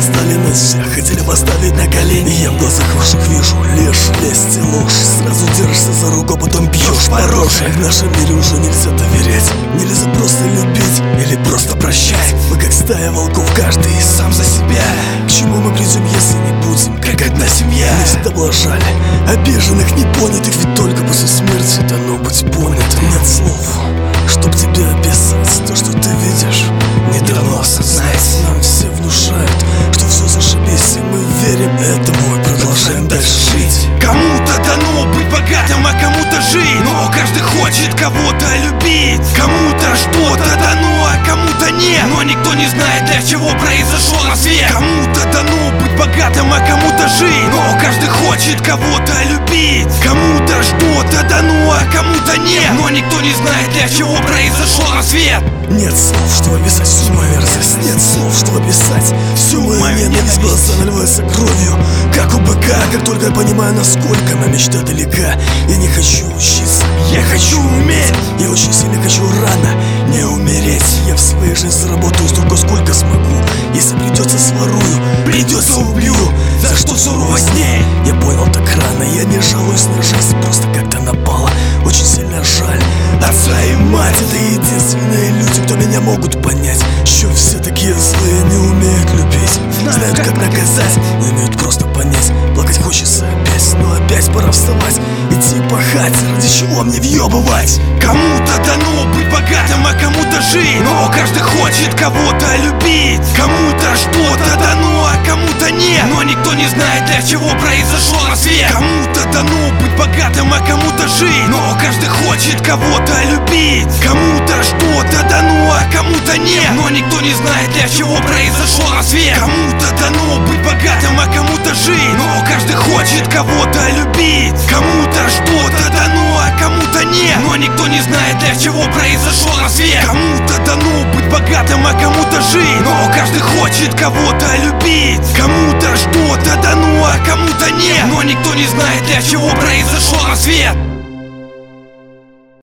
создали нас всех, хотели поставить на колени. И я в глазах ваших вижу лишь лесть и ложь. Сразу держишься за руку, а потом бьешь по роже. В нашем мире уже нельзя доверять, нельзя просто любить или просто прощать. Мы как стая волков, каждый сам за себя. К чему мы придем, если не будем как одна семья? Мне всегда было жаль обиженных, непонятых, ведь только после смерти дано быть понятым. Нет слов, чтоб тебе описать то, что ты видишь, не дано осознать. Нам все внушают, что все зашибись, и мы верим этому и продолжаем дальше жить. Кому-то дано быть богатым, а кому-то жить, но каждый хочет кого-то любить. Кому-то что-то дано, а кому-то нет, но никто не знает, для чего произошел рассвет. Кому-то дано быть богатым, а кому-то жить, но каждый хочет кого-то любить. Кому-то что-то дано, а кому-то нет, но никто не знает, для чего произошел рассвет. Нет слов, чтобы описать всю мою мерзость. Нет слов, чтобы описать всю мою ненависть. Глаза наливаются кровью, как у быка. Как только я понимаю, насколько моя мечта далека. Я не хочу учиться, я хочу уметь. Я очень сильно хочу рано не умереть. Я в своей жизни заработаю столько, сколько смогу. Если придется, сворую, придется, убью. За что суровость дней? Я понял так рано, я не жалуюсь на жизнь, просто как-то напала. Очень сильно жаль отца и мать. Это единственные люди, кто меня могут понять. Еще все такие злые, не умеют любить, знают, как наказать, не умеют просто понять. Плакать хочется опять, но опять пора вставать, идти пахать, ради чего мне въебывать. Кому-то дано быть богатым, а кому-то жить, но каждый хочет кого-то любить. Кому-то что-то дано, а кому-то нет, но никто не знает, для чего произошел рассвет. Кому-то дано быть богатым, а кому-то жить, но каждый хочет кого-то любить. Кому-то что-то дано, а кому-то нет, но никто не знает, для чего произошел рассвет. Кому-то дано быть богатым, а кому-то жить, но каждый хочет кого-то любить. Кому-то что-то дано, а кому-то нет, но никто не знает, для чего произошел рассвет. Кому-то дано быть богатым, а кому-то жить, но каждый хочет кого-то любить. Кому-то что-то дано, а кому-то нет, но никто не знает, для чего произошел рассвет.